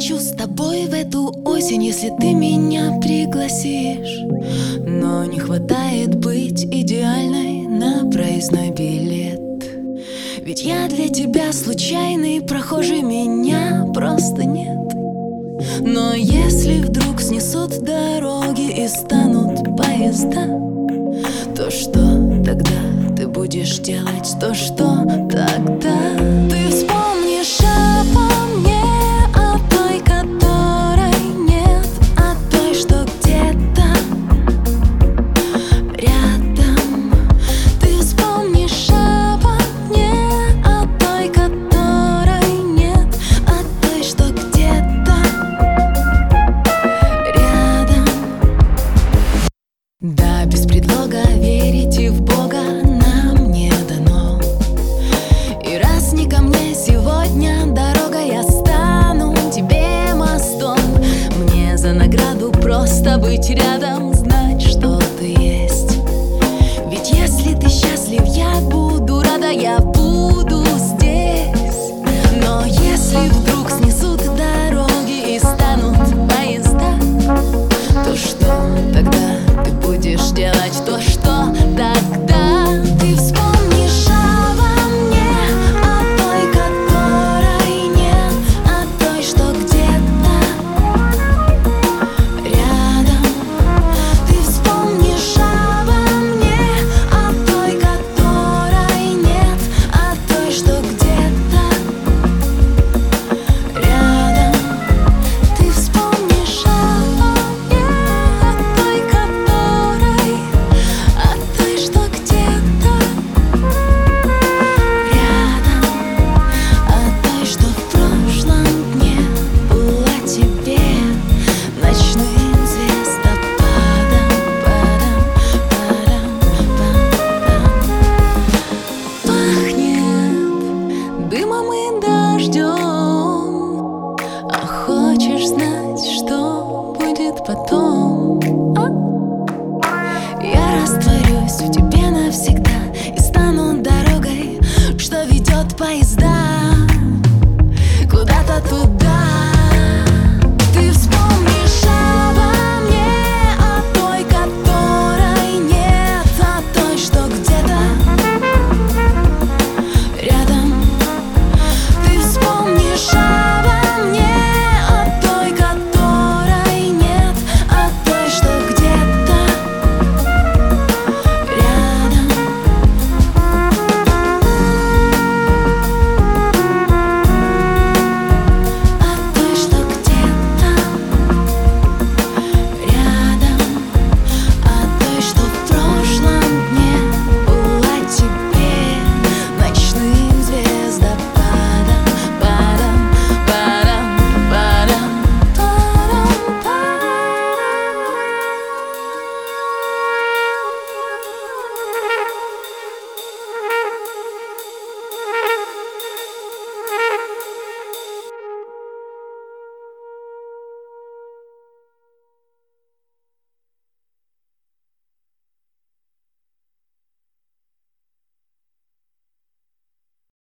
полечу с тобой в эту осень, если ты меня пригласишь. Но не хватает быть идеальной на проездной билет. Ведь я для тебя случайный прохожий, меня просто нет. Но если вдруг снесут дороги и станут поезда, то что тогда ты будешь делать? То что тогда? Ты вспомнишь обо мне, о той, которой нет, о той, что где-то рядом. Ты вспомнишь обо мне, о той, которой нет, о той, что где-то рядом. Да, без предлога верите в Бога нам не дано. И раз не ко мне сегодня дорога, я стану тебе мостом. Мне за награду просто быть рядом, знать, что ты есть. Ведь если ты счастлив, я буду рада, я буду здесь. Но если вдруг снесут дороги и станут поезда, то что тогда ты будешь делать? То что тогда? Ты вспомнишь обо мне, о той, которой нет, о той, что где-то рядом. Ты вспомнишь обо мне, о той, которой нет, о той, что где-то рядом. Ты вспомнишь обо мне, о той, которой, о той, что где-то рядом, о той, что в прошлом дне была тебе ночным звездопадом. Пахнет дымом и